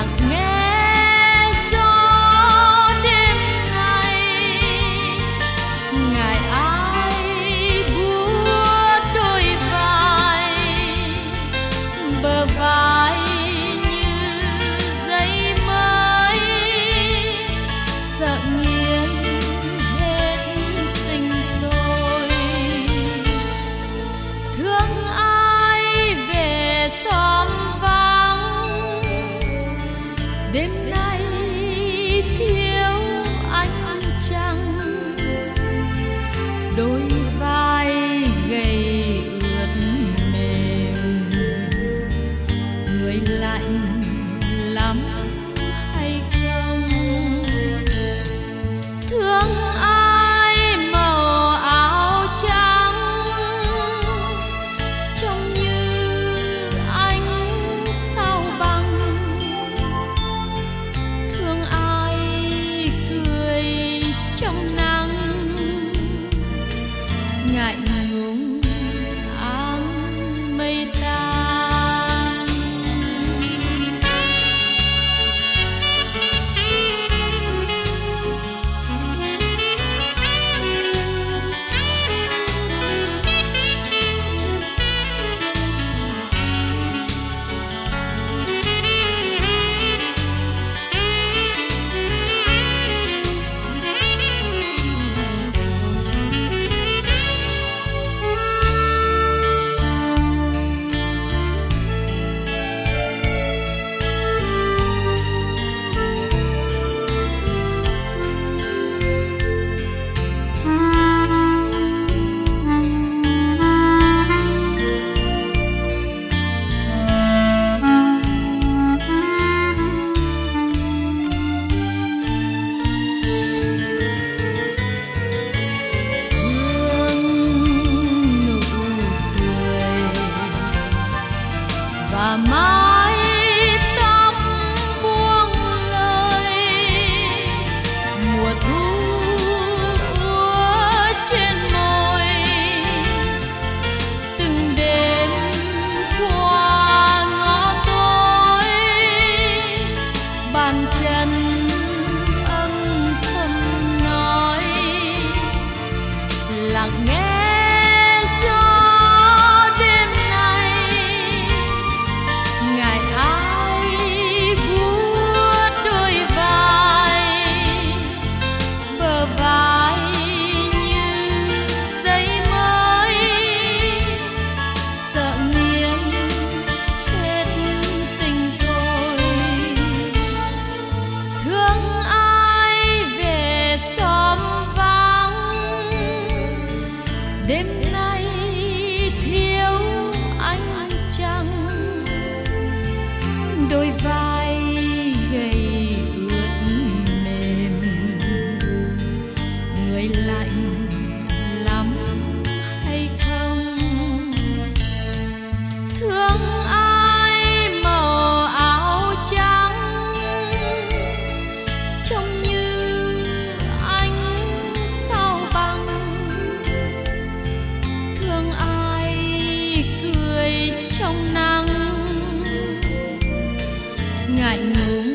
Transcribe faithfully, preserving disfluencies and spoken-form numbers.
lặng nghe gió đêm nay. Ngài ai buốt đôi vai, bờ vai như giấy mới, sợ nghiêng hết tình tôi. Thương ai về xóm vắng, đêm nay thiếu ánh trăng. Đôi vai gầy ướt mềm, người lạnh lắm hay không? Thương ai màu áo trắng, trông như ánh sao băng. Thương ai cười trong nắng, ngại ngùng áng mây tan. Và mái tóc buông lời, mùa thu úa trên môi. Từng đêm qua ngõ tối, bàn chân âm thầm nói, lặng nghe đêm nay thiếu ánh trăng. Đôi vai gầy ướt mềm, người lạnh lắm hay không? Thương ai màu áo trắng, trông như ánh sao băng. Thương ai cười trong nắng, ngại ngùng